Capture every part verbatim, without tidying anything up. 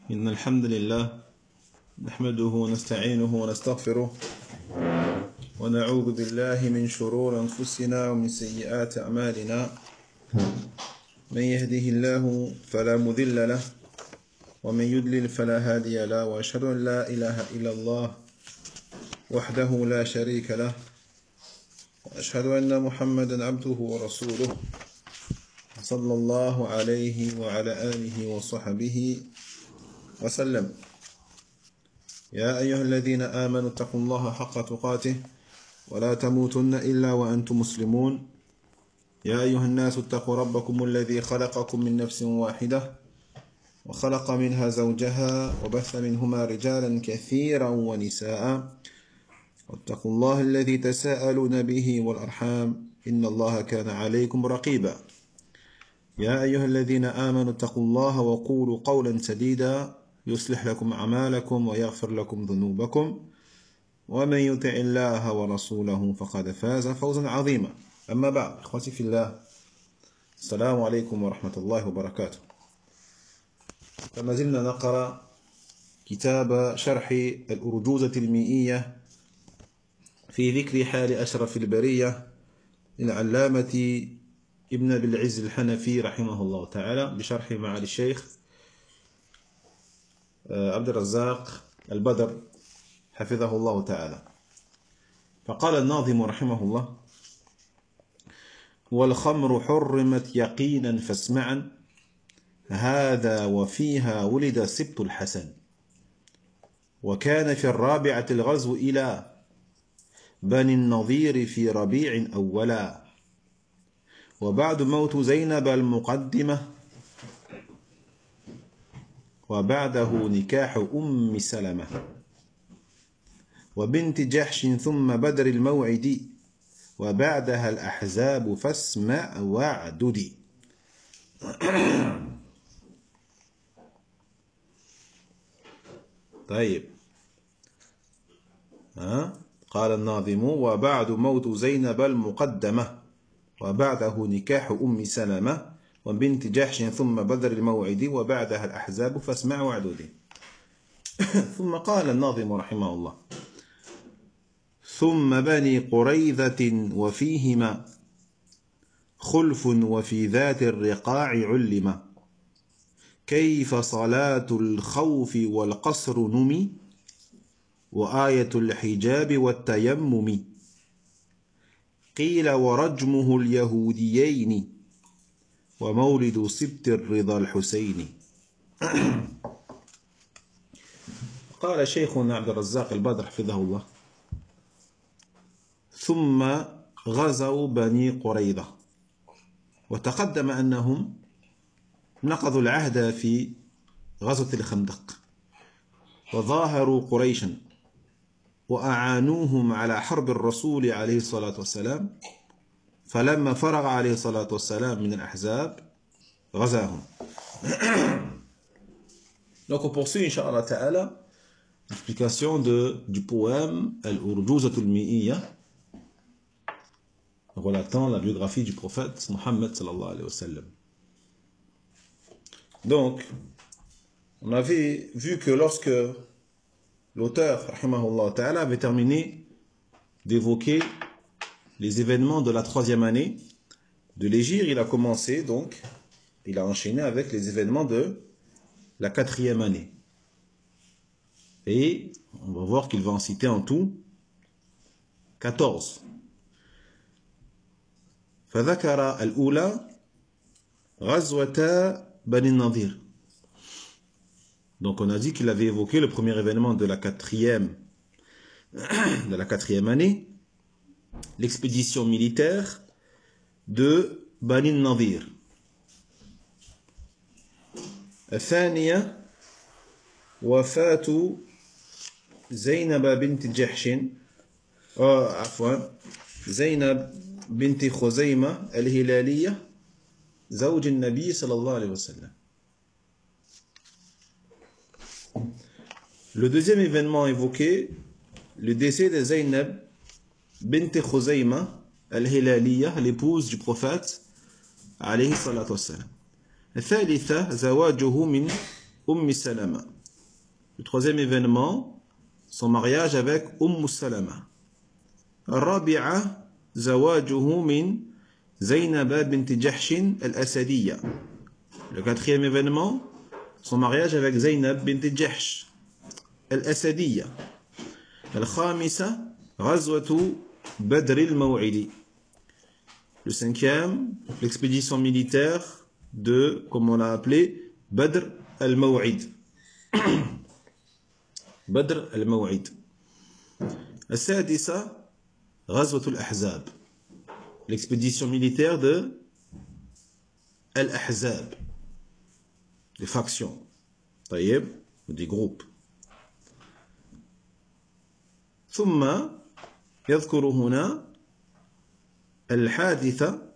إن الحمد لله نحمده ونستعينه ونستغفره ونعوذ بالله من شرور أنفسنا ومن سيئات أعمالنا. من يهده الله فلا مضل له ومن يضلل فلا هادي له، وأشهد أن لا إله إلا الله وحده لا شريك له، وأشهد أن محمدا عبده ورسوله صلى الله عليه وعلى آله وصحبه وسلم. يا أيها الذين آمنوا اتقوا الله حق تقاته ولا تموتن إلا وأنتم مسلمون. يا أيها الناس اتقوا ربكم الذي خلقكم من نفس واحدة وخلق منها زوجها وبث منهما رجالا كثيرا ونساء، واتقوا الله الذي تساءلون به والأرحام إن الله كان عليكم رقيبا. يا أيها الذين آمنوا اتقوا الله وقولوا قولا سديدا يصلح لكم أعمالكم ويغفر لكم ذنوبكم، ومن يطع الله ورسوله فقد فاز فوزا عظيما. أما بعد، إخوتي في الله، السلام عليكم ورحمة الله وبركاته. فما زلنا نقرأ كتاب شرح الأرجوزة المئية في ذكر حال أشرف البرية للعلامة ابن أبي العز الحنفي رحمه الله تعالى، بشرح معالي الشيخ عبد الرزاق البدر حفظه الله تعالى. فقال الناظم رحمه الله: والخمر حرمت يقينا فاسمعا، هذا وفيها ولد سبط الحسن، وكان في الرابعة الغزو إلى بني النضير في ربيع أولا، وبعد موت زينب المقدمة، وبعده نكاح أم سلمة وبنت جحش، ثم بدر الموعد، وبعدها الأحزاب فاسمع واعدد. طيب، ها؟ قال الناظم: وبعد موت زينب المقدمة، وبعده نكاح أم سلمة وبنت جحش، ثم بدر الموعد، وبعدها الأحزاب فاسمع واعدد. ثم قال الناظم رحمه الله: ثم بني قريظة وفيهما خلف، وفي ذات الرقاع علم، كيف صلاة الخوف والقصر نمي، وآية الحجاب والتيمم، قيل ورجمه اليهوديين، ومولد سبت الرضا الحسين. قال شيخنا عبد الرزاق البدر حفظه الله: ثم غزوا بني قريظة، وتقدم أنهم نقضوا العهد في غزوة الخندق، وظاهروا قريشا وأعانوهم على حرب الرسول عليه الصلاة والسلام، فلما فرغ عليه الصلاة والسلام من الأحزاب غزاهم. Donc on poursuit Inch'Allah Ta'ala l'explication de, du poème Al-Urjuzatul Mi'iyya, relatant la biographie du prophète Mohammed sallallahu alayhi wa sallam. Donc, on avait vu que lorsque l'auteur rahimahullah ta'ala avait terminé d'évoquer les événements de la troisième année de l'hégire, il a commencé donc, il a enchaîné avec les événements de la quatrième année. Et on va voir qu'il va en citer en tout quatorze. فذكر الأولى غزوة بني النضير. Donc on a dit qu'il avait évoqué le premier événement de la quatrième de la quatrième année, l'expédition militaire de Bani Nadir. الثانية وفاة زينب بنت جحش، أو عفوا زينب بنت خزيمة الهلالية زوج النبي صلى الله عليه وسلم. Le deuxième événement évoqué, le décès de Zaynab bint Khuzayma al-Hilaliya, l'épouse du prophète alayhi salatu wassalam. الثالثة زواجه من أم سلمة. Le troisième événement, son mariage avec Umm Salama. Rabi'a zawajuhu min Zaynab bint Jahsh al-Asadiyya. Le quatrième événement, son mariage avec Zaynab bint Jahsh al-Asadiyya. Al-Khamisa ghazwatu Badr al-Maw'idi. Le cinquième, l'expédition militaire de, comme on l'a appelé, Badr al-Maw'id. Badr al-Maw'id. السادسة غزوة الأحزاب. L'expédition militaire de Al-Ahzab. Des factions. طيب, des groupes. ثم يذكر هنا الحادثة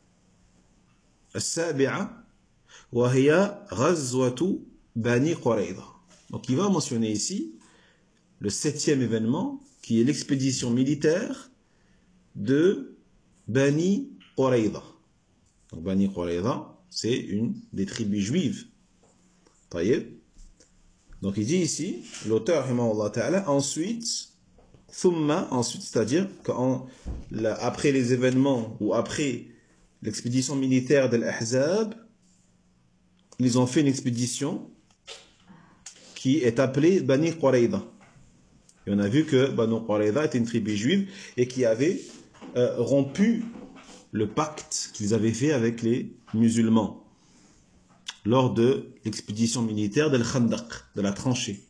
السابعة وهي غزوة بني قريظة. Donc il va mentionner ici le septième événement qui est l'expédition militaire de Bani Qurayza. Donc Bani Qurayza, c'est une des tribus juives. طيب. Donc il dit ici, l'auteur, rahimahullah ta'ala, ensuite, thumma, ensuite, c'est-à-dire après les événements ou après l'expédition militaire de l'Ahzab, ils ont fait une expédition qui est appelée Bani Qurayza. Et on a vu que Bani Qurayza était une tribu juive et qui avait euh, rompu le pacte qu'ils avaient fait avec les musulmans lors de l'expédition militaire d'Al-Khandaq, de la tranchée.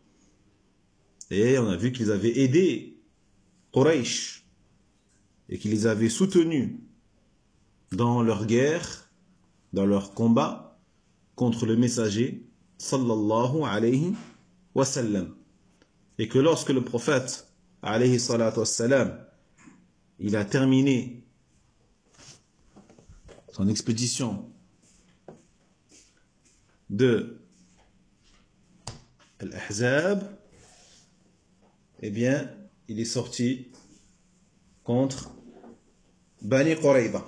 Et on a vu qu'ils avaient aidé Quraysh et qu'ils les avaient soutenus dans leur guerre, dans leur combat contre le messager sallallahu alayhi wa sallam. Et que lorsque le prophète alayhi salatu wa sallam, il a terminé son expédition de Al-Ahzab, eh bien, il est sorti contre Bani Qurayza.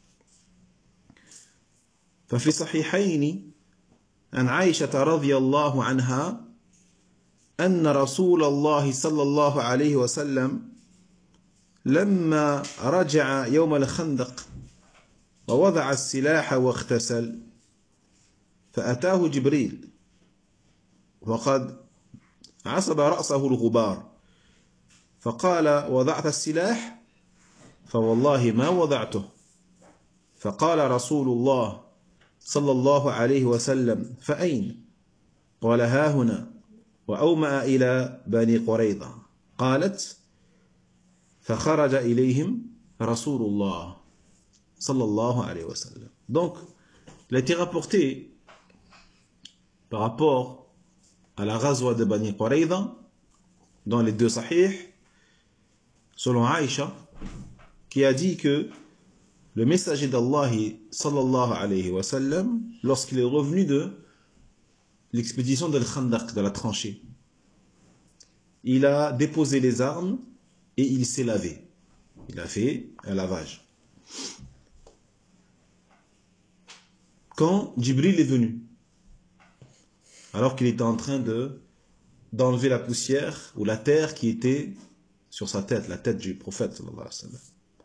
ففي صحيحين عن عائشة رضي الله عنها أن رسول الله صلى الله عليه وسلم لما رجع يوم الخندق ووضع السلاح واغتسل فأتاه جبريل وقد عصب رأسه الغبار فقال وضعت السلاح فوالله ما وضعته فقال رسول الله صلى الله عليه وسلم فأين قال ها هنا وأومأ إلى بني قريظة قالت فخرج إليهم رسول الله صلى الله عليه وسلم. Donc il a été rapporté par rapport à la ghazwa de Bani Qurayza dans les deux sahih selon Aïcha qui a dit que le messager d'Allah sallallahu alayhi wa sallam, lorsqu'il est revenu de l'expédition de l'Khandaq, de la tranchée, il a déposé les armes et il s'est lavé. Il a fait un lavage. Quand Jibril est venu, alors qu'il était en train de d'enlever la poussière ou la terre qui était sur sa tête, la tête du prophète sallallahu alayhi wa sallam.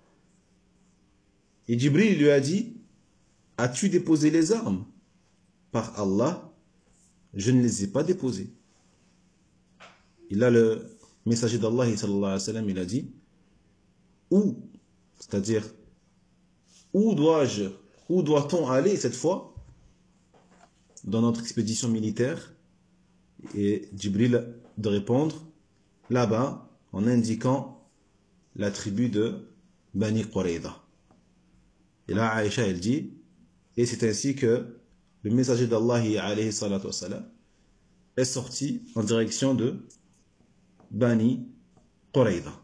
Et Jibril lui a dit, as-tu déposé les armes? Par Allah, je ne les ai pas déposées. Et là, le messager d'Allah, sallallahu alayhi wa sallam, il a dit, où? C'est-à-dire, où dois-je, où doit-on aller cette fois dans notre expédition militaire? Et Jibril de répondre, là-bas, en indiquant la tribu de Bani Qurayza. Et là, Aïcha, elle dit, et c'est ainsi que le messager d'Allah, alayhi salatu wa salam, est sorti en direction de Bani Qurayza.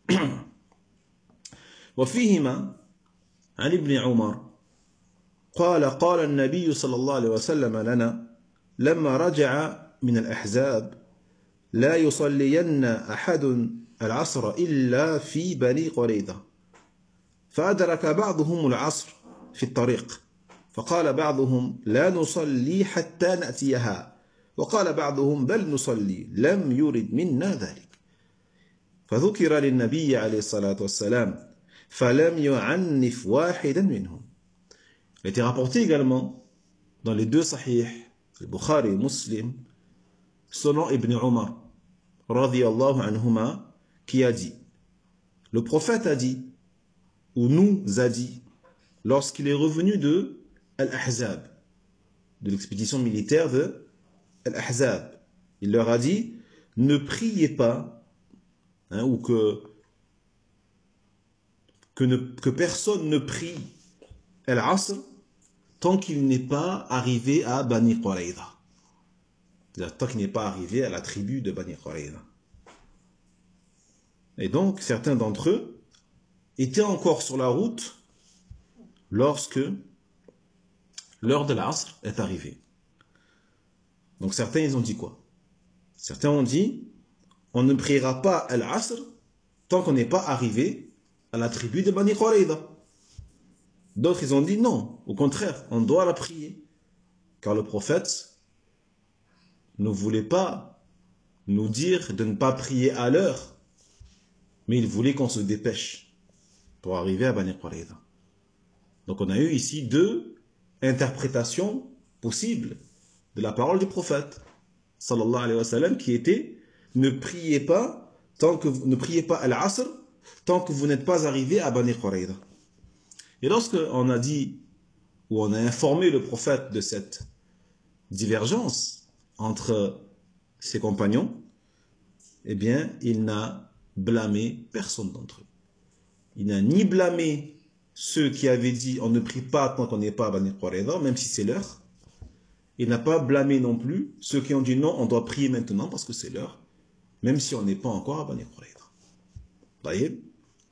وفيهما عن ابن عمر قال قال النبي صلى الله عليه وسلم لنا لما رجع من الأحزاب لا يصلين أحد العصر إلا في بني قريظة فأدرك بعضهم العصر في الطريق فقال بعضهم لا نصلي حتى نأتيها وقال بعضهم بل نصلي لم يرد منا ذلك فذكر للنبي عليه الصلاة والسلام فلم يعنف واحدا منهم. Il a été rapporté également dans les deux sahih, le Bukhari et Muslim, selon Ibn Umar radiyallahu anhuma, qui a dit, le prophète a dit, ou nous a dit, lorsqu'il est revenu de Al-Ahzab, de l'expédition militaire de Al-Ahzab, il leur a dit, ne priez pas, hein, ou que, que, ne, que personne ne prie Al-Asr tant qu'il n'est pas arrivé à Bani Qurayza. C'est-à-dire tant qu'il n'est pas arrivé à la tribu de Bani Qurayza. Et donc, certains d'entre eux étaient encore sur la route lorsque l'heure de l'Asr est arrivée. Donc certains, ils ont dit quoi? Certains ont dit, on ne priera pas l'Asr tant qu'on n'est pas arrivé à la tribu de Bani Qurayza. D'autres, ils ont dit non, au contraire, on doit la prier. Car le prophète ne voulait pas nous dire de ne pas prier à l'heure, mais il voulait qu'on se dépêche pour arriver à Bani Qurayza. Donc on a eu ici deux interprétations possibles de la parole du prophète, sallallahu alayhi wa sallam, qui était ne priez pas tant que vous ne priez pas al-Asr tant que vous n'êtes pas arrivé à Bani Qurayza. Et lorsqu'on a dit, ou on a informé le prophète de cette divergence entre ses compagnons, eh bien, il n'a blâmé personne d'entre eux. Il n'a ni blâmé ceux qui avaient dit, on ne prie pas tant qu'on n'est pas à Bani Qurayza, même si c'est l'heure. Il n'a pas blâmé non plus ceux qui ont dit non, on doit prier maintenant parce que c'est l'heure, même si on n'est pas encore à Bani Qurayza. Voyez?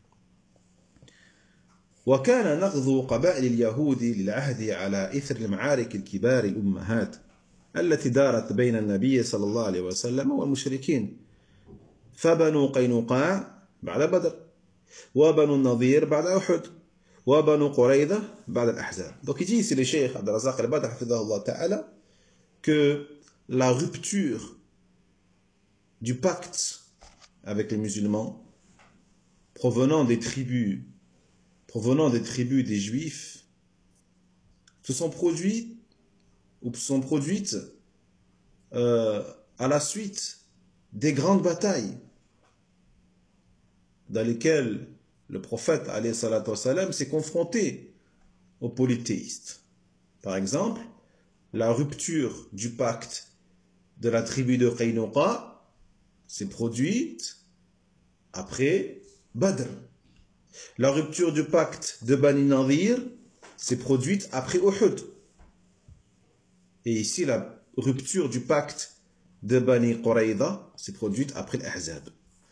وكان نغزو قبائل اليهود للعهد على إثر المعارك الكبار الأمهات التي دارت بين النبي صلى الله عليه وسلم والمشركين فبنو قينقاع بعد بدر وبنو النضير بعد أحد وبنو قريظة بعد الأحزاب. Donc il dit ici le Cheikh Abd al-Razaq al-Badr hafidhahullah ta'ala que la rupture du pacte avec les musulmans provenant des tribus provenant des tribus des Juifs, se sont produits ou se sont produites euh, à la suite des grandes batailles dans lesquelles le prophète alayhi salatu wassalam s'est confronté aux polythéistes. Par exemple, la rupture du pacte de la tribu de Qaynuqa s'est produite après Badr. La rupture du pacte de Bani Nadir s'est produite après Uhud. Et ici, la rupture du pacte de Bani Qurayza s'est produite après l'Ahzab.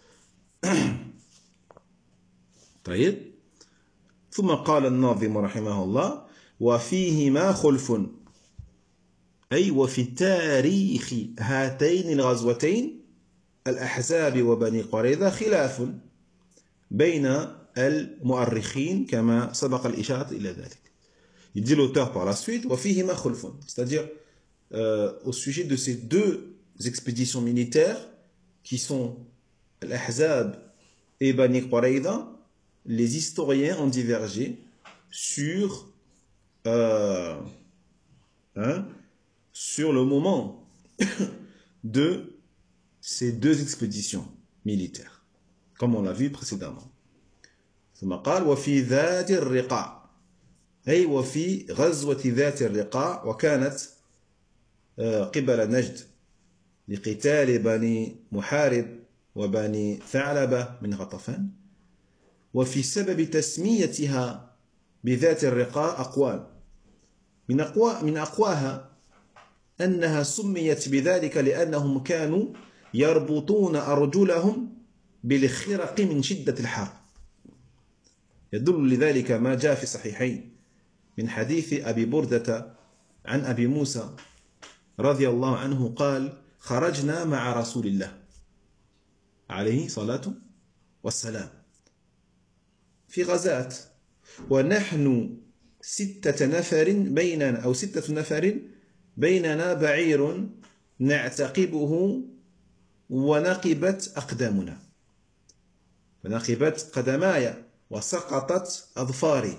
طيب ثم قال الناظم رحمه الله وفيهما خلف أي وفي تاريخ هاتين الغزوتين الأحزاب وبني قريظة خلاف بين المؤرخين كما سبق الإشارة إلى ذلك. Il dit l'auteur par la suite وفيهما خلف, c'est-à-dire euh, au sujet de ces deux expéditions militaires qui sont l'Ahzab et Bani Qurayza, les historiens ont divergé sur euh, hein, sur le moment de ces deux expéditions militaires, comme on l'a vu précédemment. ثم قال وفي ذات الرقاع أي وفي غزوة ذات الرقاع وكانت قبل نجد لقتال بني محارب وبني ثعلبة من غطفان وفي سبب تسميتها بذات الرقاع أقوال من أقوى من أقواها أنها سميت بذلك لأنهم كانوا يربطون أرجلهم بالخرق من شدة الحر. يدل لذلك ما جاء في الصحيحين من حديث أبي بردة عن أبي موسى رضي الله عنه قال خرجنا مع رسول الله عليه الصلاة والسلام في غزاة ونحن ستة نفر بيننا أو ستة نفر بيننا بعير نعتقبه ونقبت أقدامنا ونقبت قدماي وسقطت أظفاري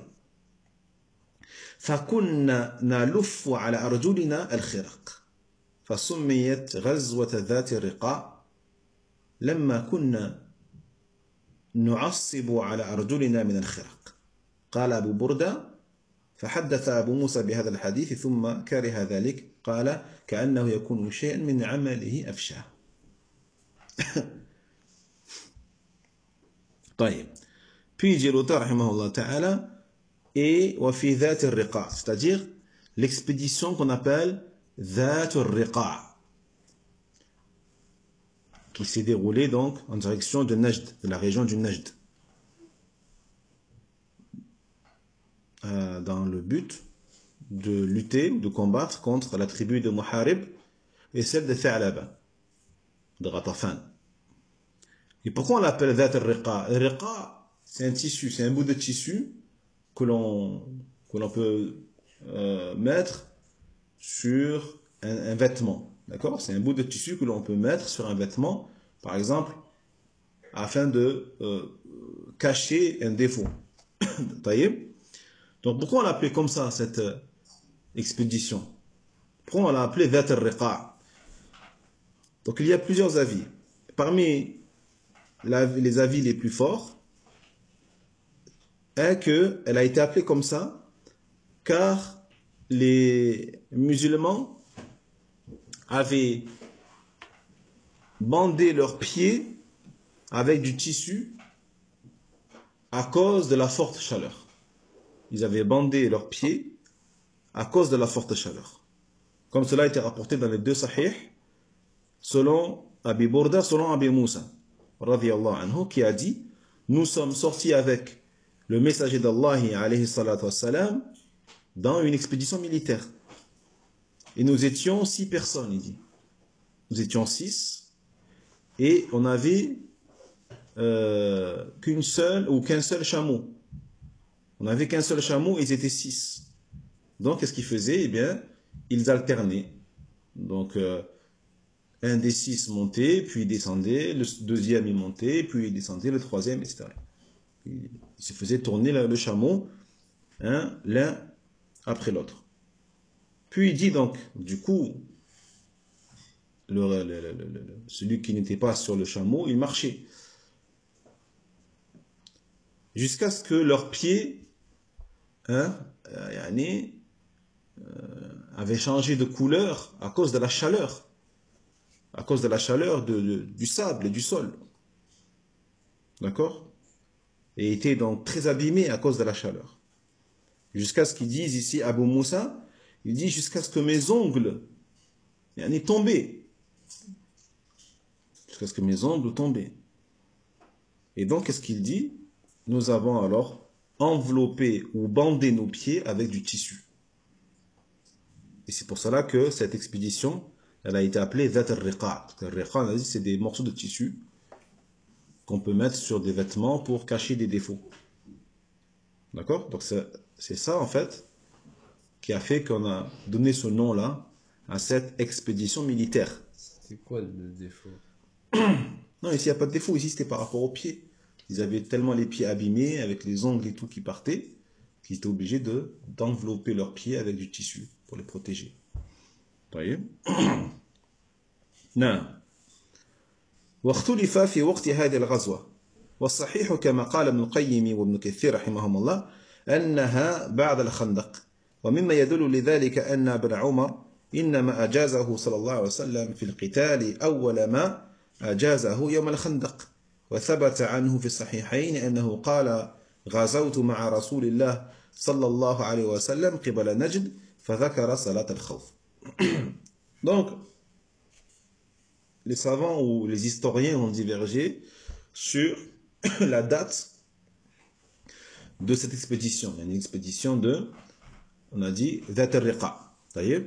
فكنا نلف على أرجلنا الخرق فسميت غزوة ذات الرقاع لما كنا نعصب على أرجلنا من الخرق. قال أبو بردة فحدث أبو موسى بهذا الحديث ثم كره ذلك قال كأنه يكون شيئا من عمله أفشاه. طيب. Puis dit l'auteur rahimahullah ta'ala et وفي ذات الرقاع, c'est-à-dire l'expédition qu'on appelle ذات الرقاع qui s'est déroulée donc en direction de Najd, de la région du Najd, euh, dans le but de lutter, de combattre contre la tribu de Muharib et celle de Tha'laba, de Ghatafan. Et pourquoi on l'appelle Dhat al-Riqa? Le Riqa, c'est un tissu, c'est un bout de tissu que l'on que l'on peut euh, mettre sur un, un vêtement. D'accord? C'est un bout de tissu que l'on peut mettre sur un vêtement, par exemple, afin de euh, cacher un défaut. Donc pourquoi on l'appelait comme ça, cette euh, expédition? Pourquoi on l'a appelée Dhat al-Riqa? Donc il y a plusieurs avis. Parmi la, les avis les plus forts est qu'elle a été appelée comme ça car les musulmans avaient bandé leurs pieds avec du tissu à cause de la forte chaleur. Ils avaient bandé leurs pieds à cause de la forte chaleur. Comme cela a été rapporté dans les deux sahih, selon Abi Burda, selon Abi Moussa, radiyallahu anhu, qui a dit, nous sommes sortis avec le messager d'Allah, alayhi salatu wassalam, dans une expédition militaire. Et nous étions six personnes, il dit. Nous étions six, et on avait euh, qu'une seule, ou qu'un seul chameau. On n'avait qu'un seul chameau, et ils étaient six. Donc, qu'est-ce qu'ils faisaient? Eh bien, ils alternaient. Donc, euh, un des six montait, puis il descendait, le deuxième il montait, puis il descendait, le troisième, et cetera. Il se faisait tourner le chameau, hein, l'un après l'autre. Puis il dit donc, du coup, le, le, le, le, celui qui n'était pas sur le chameau, il marchait. Jusqu'à ce que leurs pieds, hein, euh, euh, avaient changé de couleur à cause de la chaleur. À cause de la chaleur de, de, du sable et du sol. D'accord? Et étaient donc très abîmés à cause de la chaleur. Jusqu'à ce qu'ils disent ici, Abu Moussa, il dit jusqu'à ce que mes ongles yani, tombaient. Jusqu'à ce que mes ongles tombaient. Et donc, qu'est-ce qu'il dit? Nous avons alors enveloppé ou bandé nos pieds avec du tissu. Et c'est pour cela que cette expédition, elle a été appelée Dhat al-Riqa. Al-Riqa, on a dit, c'est des morceaux de tissu qu'on peut mettre sur des vêtements pour cacher des défauts. D'accord? Donc c'est ça, en fait, qui a fait qu'on a donné ce nom-là à cette expédition militaire. C'est quoi le défaut? Non, ici, il n'y a pas de défaut. Ici, c'était par rapport aux pieds. Ils avaient tellement les pieds abîmés, avec les ongles et tout qui partaient, qu'ils étaient obligés de, d'envelopper leurs pieds avec du tissu pour les protéger. Vous voyez? نعم. واختلف في وقت هذه الغزوة والصحيح كما قال ابن القيم وابن كثير رحمهم الله أنها بعد الخندق ومما يدل لذلك أن ابن عمر إنما أجازه صلى الله عليه وسلم في القتال أول ما أجازه يوم الخندق وثبت عنه في الصحيحين أنه قال غزوت مع رسول الله صلى الله عليه وسلم قبل نجد فذكر صلاة الخوف. Donc, les savants ou les historiens ont divergé sur la date de cette expédition. Il y a une expédition de, on a dit, Dhat al-Riqa.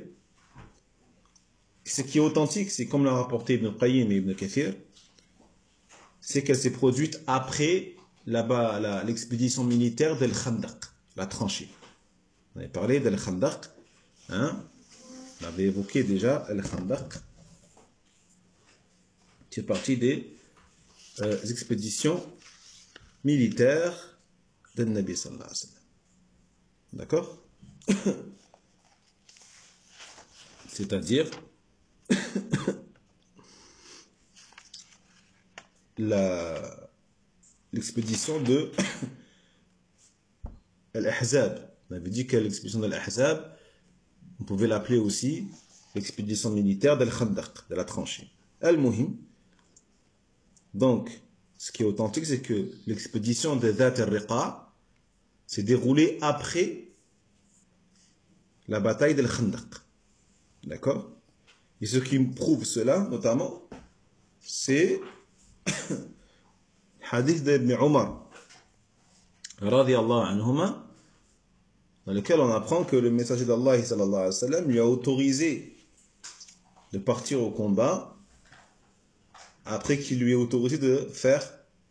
Ce qui est authentique, c'est comme l'a rapporté Ibn Qayyim et Ibn Kathir, c'est qu'elle s'est produite après là-bas l'expédition militaire d'Al-Khandaq, la tranchée. On avait parlé d'Al-Khandaq, hein? On avait évoqué déjà Al-Khandaq qui fait partie des euh, expéditions militaires de Nabi sallallahu alayhi wa sallam. D'accord? C'est-à-dire la, l'expédition de l'Ahzab. On avait dit que l'expédition de l'Ahzab, on pouvait l'appeler aussi l'expédition militaire d'Al-Khandaq, de la tranchée. Al-Muhim. Donc, ce qui est authentique, c'est que l'expédition de Dhat al-Riqa s'est déroulée après la bataille d'Al-Khandaq. D'accord? Et ce qui prouve cela, notamment, c'est le hadith d'Ibn Omar, radiyallahu anhuma, dans lequel on apprend que le messager d'Allah sallallahu alayhi wa sallam lui a autorisé de partir au combat après qu'il lui ait autorisé de faire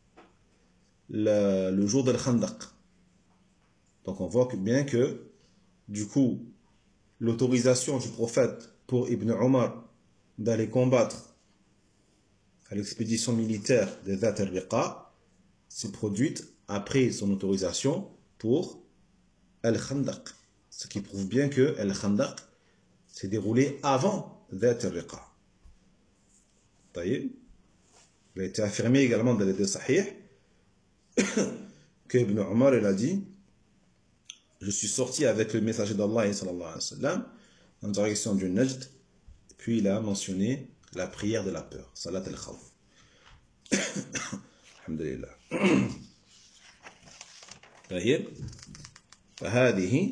le, le jour d'Al-Khandaq. Donc on voit que bien que, du coup, l'autorisation du prophète pour Ibn Omar d'aller combattre à l'expédition militaire de Dhat al-Riqa s'est produite après son autorisation pour Al-Khandaq. Ce qui prouve bien que Al-Khandaq s'est déroulé avant Dhat al-Riqa. Il a été affirmé également dans les deux sahih que Ibn Omar il a dit: je suis sorti avec le messager d'Allah sallallahu alayhi wa sallam en direction du Najd, puis il a mentionné la prière de la peur, salat al-khawf. Alhamdulillah. طيب فهذه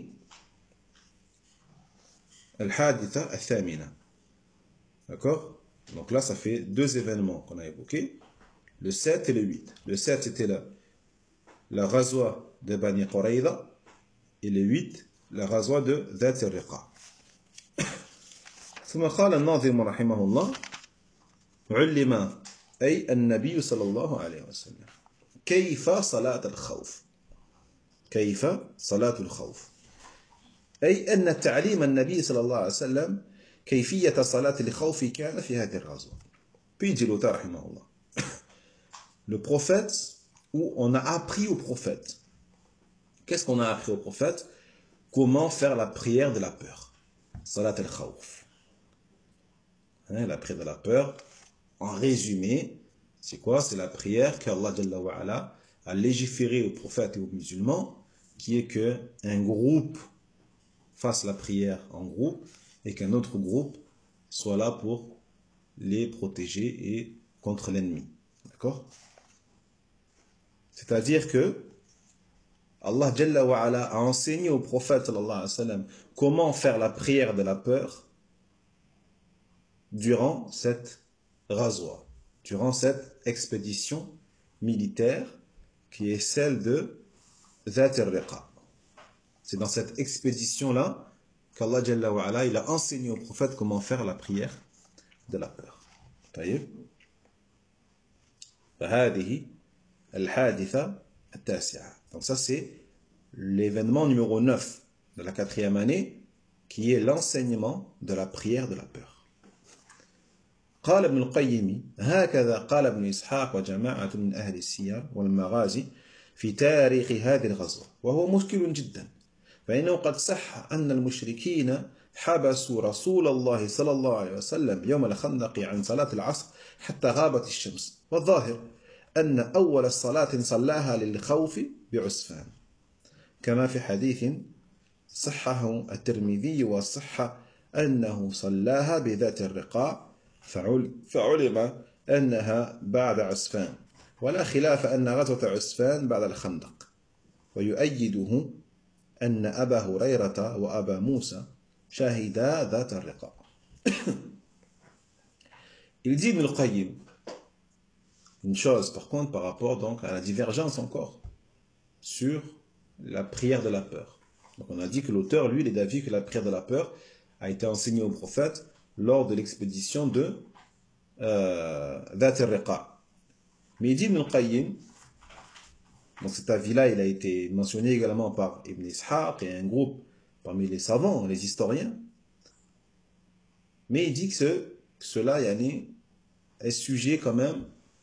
الحادثة الثامنة. D'accord? Donc là ça fait deux événements qu'on a évoqués, le sept et le huit. Le sept c'était la, la ghazwa de Bani Qurayza, et le huit la ghazwa de Dhat al-Riqa. ثم قال الناظم رحمه الله: علم أي النبي صلى الله عليه وسلم كيف صلاة الخوف. كيف صلاة الخوف، أي أن تعليم النبي صلى الله عليه وسلم كيفية صلاة الخوف كان في هذه الغزوة. Puis dit l'auteur رحمه الله: le prophète, où on a appris au prophète. Qu'est-ce qu'on a appris au prophète? Comment faire la prière de la peur. Salat al-khawf. Hein, la prière de la peur, en résumé, c'est quoi? C'est la prière qu'Allah Jalla wa Ala a légiféré aux prophètes et aux musulmans, qui est que un groupe fasse la prière en groupe et qu'un autre groupe soit là pour les protéger et contre l'ennemi. D'accord? C'est-à-dire que Allah Jalla wa Ala a enseigné au prophète sallallahu alayhi wa sallam comment faire la prière de la peur durant cette ghazwa, durant cette expédition militaire qui est celle de Dhat al-Riqa. C'est dans cette expédition-là qu'Allah Jalla wa Ala, il a enseigné au prophète comment faire la prière de la peur. طيب. فهذه الحادثة التاسعة. Donc ça c'est l'événement numéro neuf de la quatrième année, qui est l'enseignement de la prière de la peur. قال ابن القيم: هكذا قال ابن إسحاق وجماعة من أهل السير والمغازي في تاريخ هذه الغزوة، وهو مشكل جدا، فإنه قد صح أن المشركين حبسوا رسول الله صلى الله عليه وسلم يوم الخندق عن صلاة العصر حتى غابت الشمس، والظاهر أن أول صلاة صلاها للخوف بعسفان، كما في حديث صحه الترمذي وصح أنه صلاها بذات الرقاع، فعلم أنها بعد عسفان، ولا خلاف أن غزوة عسفان بعد الخندق، ويؤيده أن أبا هريرة وأبا موسى شاهدا ذات الرقاع. Il dit Ibn al-Qayyim une chose par contre par rapport donc à la divergence encore sur la prière de la peur. Donc on a dit que l'auteur, lui, il est d'avis que la prière de la peur a été enseignée au prophète lors de l'expédition de euh, Dhat al-Riqa. Mais il dit Ibn al-Qayyim, donc cet avis-là, il a été mentionné également par Ibn Ishaq et un groupe parmi les savants, les historiens. Mais il dit que, ce, que cela, yani, est sujet quand même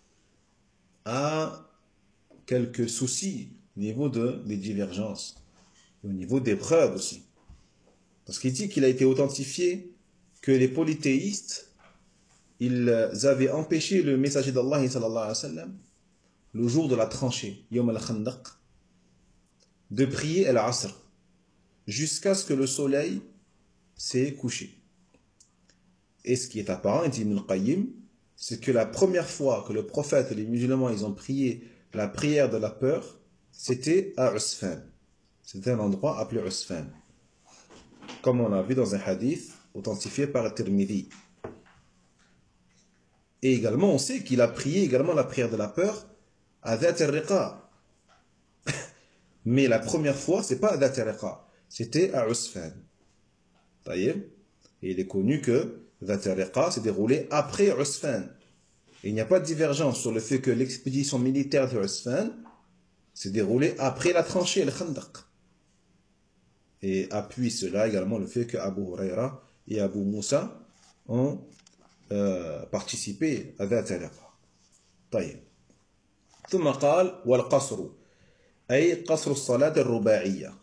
à quelques soucis au niveau de, des divergences, au niveau des preuves aussi. Parce qu'il dit qu'il a été authentifié que les polythéistes, ils avaient empêché le messager d'Allah sallallahu alayhi wa sallam, le jour de la tranchée, Yom al-Khandaq, de prier al-Asr, jusqu'à ce que le soleil s'est couché. Et ce qui est apparent, dit Ibn al-Qayyim, c'est que la première fois que le prophète et les musulmans ils ont prié la prière de la peur, c'était à Usfan. C'était un endroit appelé Usfan. Comme on l'a vu dans un hadith authentifié par Tirmidhi. Et également, on sait qu'il a prié également la prière de la peur à Dhat al-Riqa. Mais la première fois, c'est pas à Dhat al-Riqa, c'était à Usfan. Et il est connu que Dhat al-Riqa s'est déroulé après Usfan. Et il n'y a pas de divergence sur le fait que l'expédition militaire de Usfan s'est déroulée après la tranchée, le Khandaq. Et appuie cela également le fait que Abu Huraira et Abu Moussa ont euh, participé à Dhat al-Riqa. طيب. ثم قال والقصر أي قصر الصلاة الرباعية.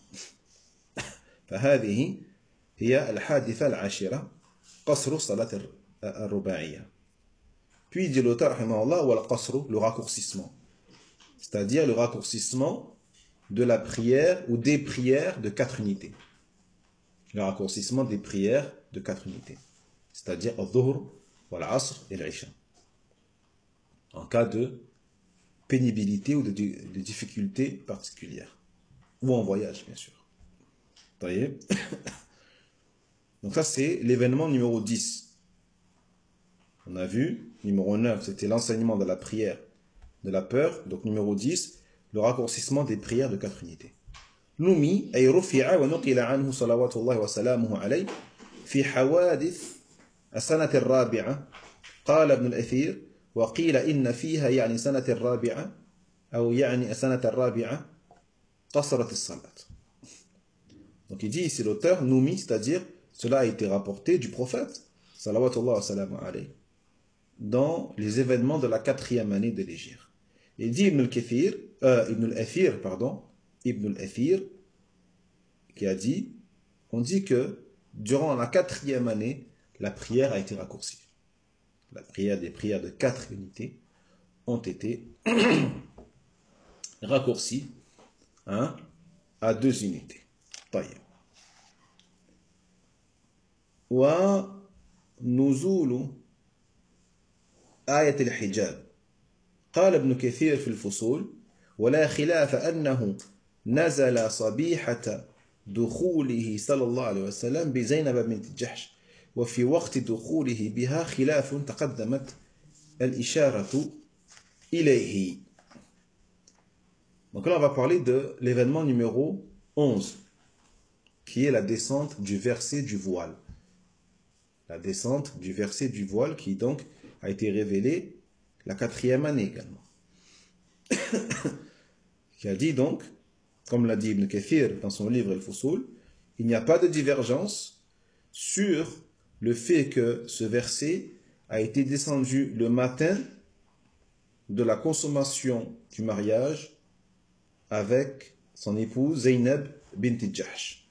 فهذه هي الحادثة العاشرة قصر الصلاة الرباعية. Puis dit l'auteur rahimahullah wal qasru, le raccourcissement. C'est-à-dire le raccourcissement de la prière ou des prières de quatre unités. Le raccourcissement des prières de quatre unités. C'est-à-dire al-dhuhr, wal-asr et l'isha. En cas de pénibilité ou de, de difficulté particulière. Ou en voyage, bien sûr. Vous voyez? Donc ça, c'est l'événement numéro dix. On a vu, numéro neuf, c'était l'enseignement de la prière de la peur. Donc numéro dix, le raccourcissement des prières de quatre unités. Noumi, ay rufi'a wa nuqila anhu salawatullahi wa salamuhu alayhi fi hawadith السنة الرابعة قال ابن الأثير وقيل إن فيها يعني سنة الرابعة أو يعني السنة الرابعة قصرت الصلاة. Donc il dit ici l'auteur, Noumi, c'est-à-dire cela a été rapporté du prophète salawatullahi wa salamuhu alayhi dans les événements de la quatrième année de l'Hégire. Il dit Ibn al-Kathir, euh, Ibn al-Athir, pardon, Ibn al-Athir, qui a dit, on dit que durant la quatrième année, la prière a été raccourcie. La prière des prières de quatre unités ont été raccourcies hein, à deux unités. طيب. ونزول آية الحجاب قال ابن كثير في الفصول ولا خلاف أنه نزل صبيحة دخوله صلى الله عليه وسلم بزينب بنت جحش وفي وقت دخوله بها خلاف تقدمت الإشارة إليه. Donc là on va parler de l'événement numéro onze qui est la descente du verset du voile. La descente du verset du voile qui donc a été révélé la quatrième année également. Qui a dit donc, comme l'a dit Ibn Kathir dans son livre Al-Fusul, il n'y a pas de divergence sur le fait que ce verset a été descendu le matin de la consommation du mariage avec son épouse Zaynab bint Jahsh.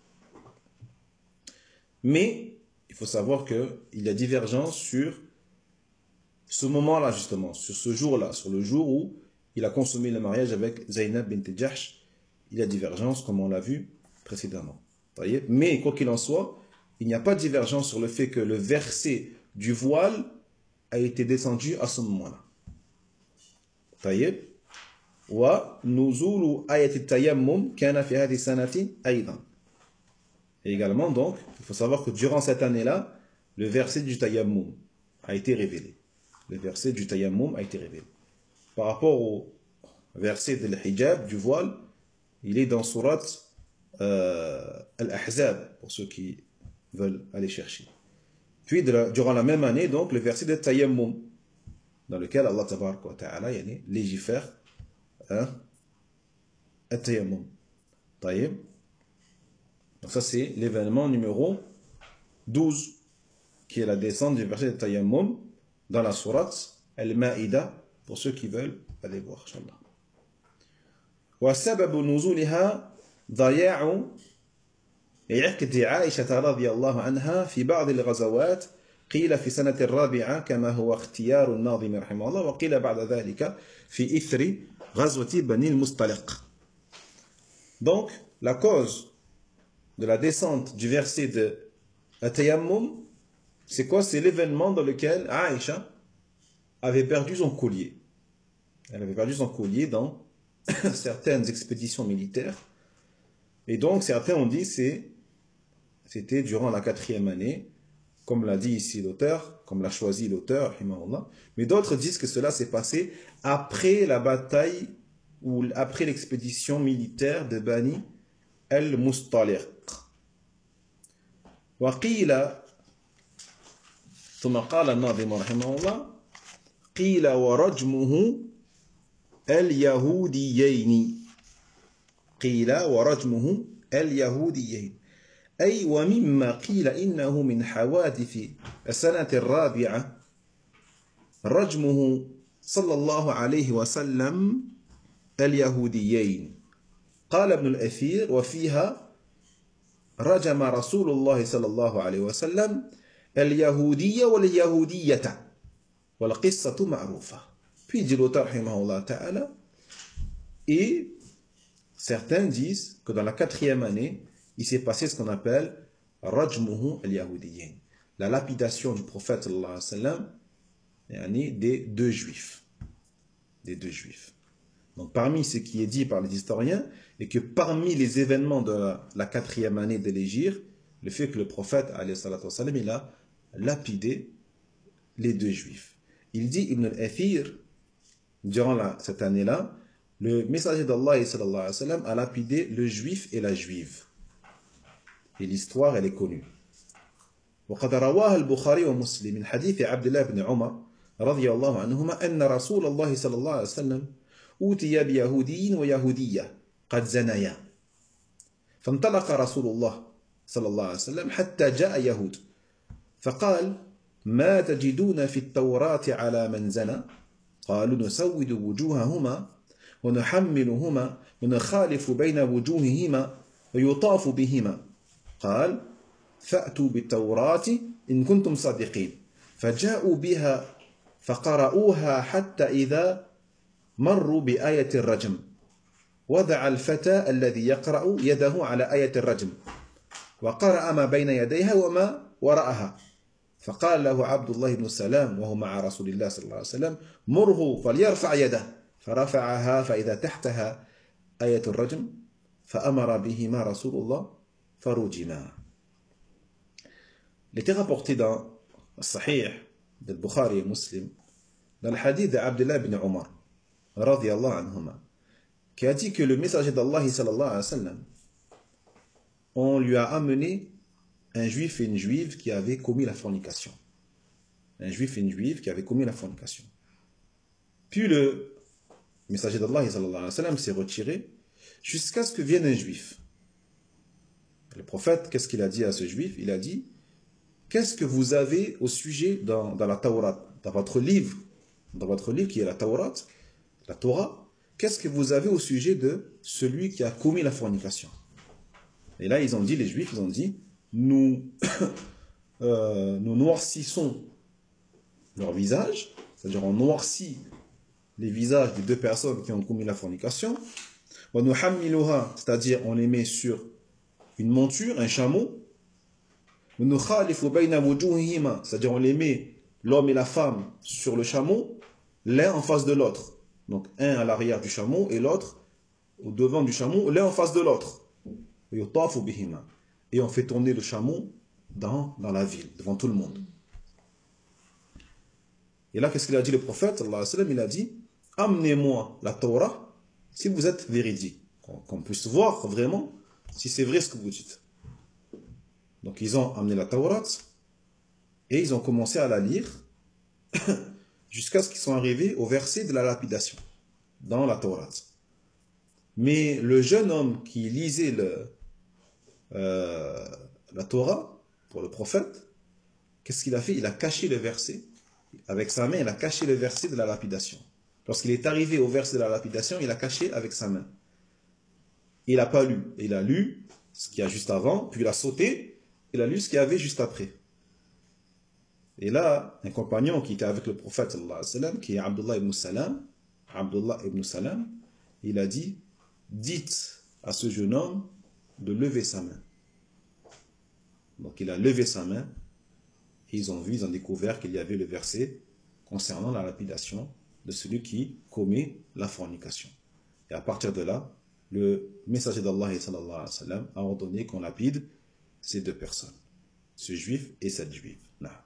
Mais il faut savoir qu'il y a divergence sur ce moment-là justement, sur ce jour-là, sur le jour où il a consommé le mariage avec Zaynab bint Jahsh. Il y a divergence comme on l'a vu précédemment. Voyez? Mais quoi qu'il en soit, il n'y a pas de divergence sur le fait que le verset du voile a été descendu à ce moment-là. Voyez? Wa nuzulu ayati tayammum kana fi hadhihi sanati aydan. Et également donc, il faut savoir que durant cette année-là, le verset du tayammum a été révélé. Le verset du tayammum a été révélé. Par rapport au verset de l'hijab, du voile, il est dans surat euh, Al-Ahzab, pour ceux qui veulent aller chercher. Puis, de la, durant la même année, donc, le verset de tayammum, dans lequel Allah tabaraka wa ta'ala yani, légifère hein, Al-Tayammum. Taïb. Donc ça c'est l'événement numéro douze, qui est la descente du verset de Tayammum dans la sourate Al-Ma'ida, pour ceux qui veulent aller voir, Inch'Allah. وسبب نزولها ضياع عقد عائشة رضي الله عنها في بعض الغزوات قيل في سنة الرابعة كما هو اختيار الناظم رحمه الله وقيل بعد ذلك في إثر غزوة بني المصطلق. Donc, la cause de la descente du verset de At-Tayammum, c'est quoi? C'est l'événement dans lequel Aïcha avait perdu son collier. Elle avait perdu son collier dans certaines expéditions militaires. Et donc, certains ont dit que c'était durant la quatrième année, comme l'a dit ici l'auteur, comme l'a choisi l'auteur, mais d'autres disent que cela s'est passé après la bataille ou après l'expédition militaire de Bani al-Mustaliq. وقيل ثم قال الناظم رحمه الله قيل ورجمه اليهوديين قيل ورجمه اليهوديين أي ومما قيل إنه من حوادث السنة الرابعة رجمه صلى الله عليه وسلم اليهوديين. قال ابن الأثير وفيها رجم رسول الله صلى الله عليه وسلم اليهودية واليهودية والقصة معروفة. Puis dit l'auteur rahimahullah ta'ala, et certains disent que dans la quatrième année, il s'est passé ce qu'on appelle rajmuhu al-yahudiyyin, la lapidation du prophète sallallahu alayhi wa sallam, yani des deux juifs. Des deux juifs. Donc parmi ce qui est dit par les historiens, et que parmi les événements de la, la quatrième année de l'Hégire, le fait que le prophète alayhi salatu wa sallam, il a lapidé les deux juifs. Il dit Ibn al-Athir, durant la, cette année-là, le messager d'Allah sallallahu alayhi wa sallam a lapidé le juif et la juive. Et l'histoire, elle est connue. وقد رواها البخاري ومسلم من حديث عبد الله بن عمر رضي الله عنهما أن رسول الله صلى الله عليه وسلم أوتي بيهودي ويهودية قد زنيا فانطلق رسول الله صلى الله عليه وسلم حتى جاء يهود فقال ما تجدون في التوراة على من زنى قالوا نسود وجوههما ونحملهما ونخالف بين وجوههما ويطاف بهما قال فأتوا بالتوراة إن كنتم صادقين فجاءوا بها فقرأوها حتى إذا مروا بآية الرجم وضع الفتى الذي يقرأ يده على آية الرجم وقرأ ما بين يديها وما وراءها فقال له عبد الله بن سلام وهو مع رسول الله صلى الله عليه وسلم مره فليرفع يده فرفعها فإذا تحتها آية الرجم فأمر بهما رسول الله فرجما. Il était rapporté dans le Sahih de Bukhari et Muslim, dans le hadith d'Abdullah ibn Omar, radiyallahu anhuma, qui a dit que le messager d'Allah sallallahu alayhi wa sallam, on lui a amené un juif et une juive qui avaient commis la fornication. Un juif et une juive qui avaient commis la fornication. Puis le messager d'Allah sallallahu alayhi wa sallam s'est retiré jusqu'à ce que vienne un juif. Le prophète, qu'est-ce qu'il a dit à ce juif? Il a dit: qu'est-ce que vous avez au sujet dans, dans la Taurat, dans votre livre, dans votre livre qui est la Taurat, la Torah, qu'est-ce que vous avez au sujet de celui qui a commis la fornication? Et là, ils ont dit, les Juifs, ils ont dit, nous, euh, nous noircissons leur visage, c'est-à-dire on noircit les visages des deux personnes qui ont commis la fornication, c'est-à-dire on les met sur une monture, un chameau, c'est-à-dire on les met, l'homme et la femme, sur le chameau, l'un en face de l'autre. Donc un à l'arrière du chameau et l'autre au devant du chameau, l'un en face de l'autre. Et on fait tourner le chameau dans, dans la ville, devant tout le monde. Et là, qu'est-ce qu'il a dit le prophète? Il a dit: amenez-moi la Torah si vous êtes véridique, qu'on puisse voir vraiment si c'est vrai ce que vous dites. Donc ils ont amené la Taurat et ils ont commencé à la lire jusqu'à ce qu'ils soient arrivés au verset de la lapidation dans la Taurat. Mais le jeune homme qui lisait le, euh, la Torah pour le prophète, qu'est-ce qu'il a fait? Il a caché le verset Avec sa main, il a caché le verset de la lapidation. Lorsqu'il est arrivé au verset de la lapidation, il a caché avec sa main. Il n'a pas lu. Il a lu ce qu'il y a juste avant, puis il a sauté, il a lu ce qu'il y avait juste après. Et là, un compagnon qui était avec le prophète, sallallahu alayhi wa sallam, qui est Abdullah ibn Salam, Abdullah ibn Salam, il a dit, dites à ce jeune homme de lever sa main. Donc il a levé sa main, et ils ont vu, ils ont découvert qu'il y avait le verset concernant la lapidation de celui qui commet la fornication. Et à partir de là, le messager d'Allah sallallahu alayhi wa sallam a ordonné qu'on lapide ces deux personnes, ce juif et cette juive. Là.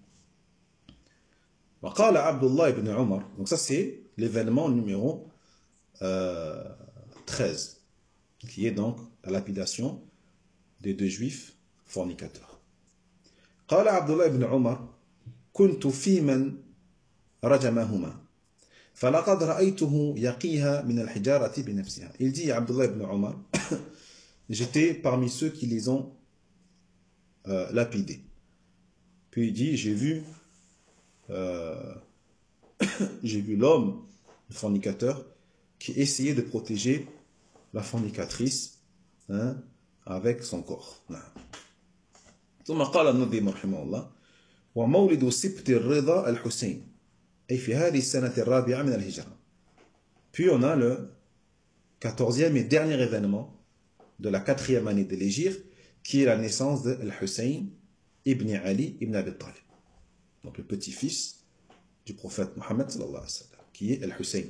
وقال عبد الله بن عمر, donc ça c'est l'événement numéro euh, treize, qui est donc la lapidation des deux juifs fornicateurs. قال عبد الله بن عمر كنت في من رجمهما فلقد رأيته يقيها من الحجارة بنفسها. Il dit à Abdullah ibn Omar, j'étais parmi ceux qui les ont euh, lapidés. Puis il dit, j'ai vu euh, j'ai vu l'homme, le fornicateur, qui essayait de protéger la fornicatrice, hein, avec son corps. ثم قال النظيم رحمه الله ومولد سبط الرضا الحسين أي في هذه السنة الرابعة من الهجرة. Puis on a le quatorzième et dernier événement de la quatrième année de l'Hégire, qui est la naissance de Al-Hussein ibn Ali ibn Abi Talib. Donc le petit-fils du prophète Mohammed sallallahu alayhi wa sallam, qui est Al-Hussein.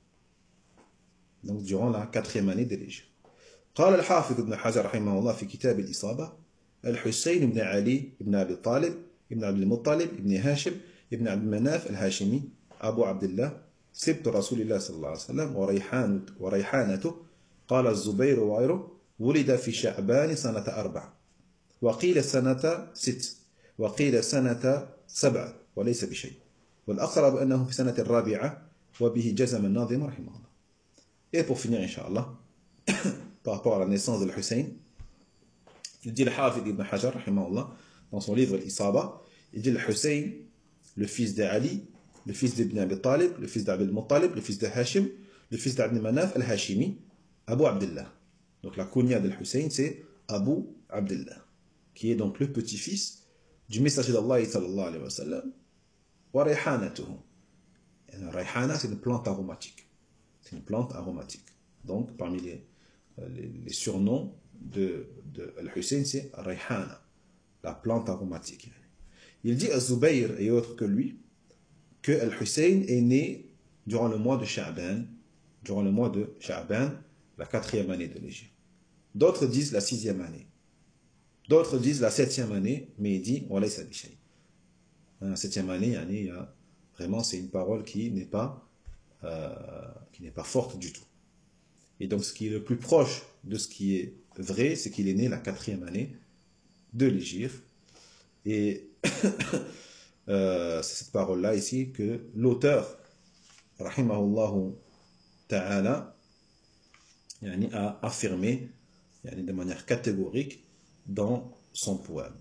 Donc durant la quatrième année de l'Hégire. قال الحافظ ابن حجر رحمه الله في كتاب الإصابة الحسين بن علي بن أبي طالب ابن عبد المطلب ابن هاشم ابن عبد المناف الهاشمي أبو عبد الله سبط رسول الله صلى الله عليه وسلم وريحان وريحانته. قال الزبير وغيره ولد في شعبان سنة أربع وقيل سنة ست وقيل سنة سبع وليس بشيء والأقرب أنه في سنة الرابعة وبه جزم الناظم رحمه الله. Et pour finir, Inch'Allah, par rapport à la naissance de Hussein, il dit le Hafid ibn Hajar, rahimahullah, dans son livre Al-Isaba, il dit le Hussein, le fils d'Ali, le fils d'Ibn Abi Talib, le fils d'Abd al-Muttalib, le fils de Hashim, le fils d'Abd Manaf al-Hashimi, Abu Abdullah. Donc la kunya de Hussein, c'est Abu Abdullah, qui est donc le petit-fils du messager d'Allah sallallahu alayhi wa sallam, wa rayhanatuhu. Rayhana, c'est une plante aromatique. C'est une plante aromatique. Donc parmi les, les, les surnoms de, de Al-Hussein, c'est Rayhana, la plante aromatique. Il dit à Zubayr et autres que lui que Al-Hussein est né durant le mois de Sha'ban, durant le mois de Sha'ban, la quatrième année de l'Hégire. D'autres disent la sixième année. D'autres disent la septième année, mais il dit walaysa bi shay. La septième année, il y a vraiment, c'est une parole qui n'est pas euh, qui n'est pas forte du tout. Et donc, ce qui est le plus proche de ce qui est vrai, c'est qu'il est né la quatrième année de l'Hégire. Et euh, c'est cette parole-là ici que l'auteur, rahimahullahu ta'ala, a affirmé de manière catégorique dans son poème.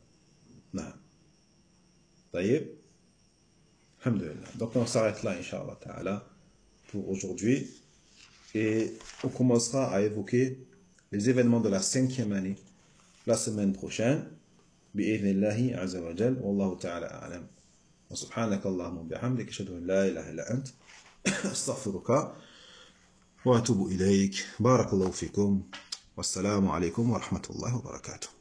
Taïeb. Alhamdulillah. Donc on s'arrête là, Inch'Allah ta'ala, pour aujourd'hui. Et on commencera à évoquer les événements de la cinquième année la semaine prochaine. بإذن الله عز وجل والله تعالى أعلم وسبحانك اللهم وبحمدك أشهد أن لا إله إلا أنت أستغفرك وأتوب إليك بارك الله فيكم والسلام عليكم ورحمة الله وبركاته.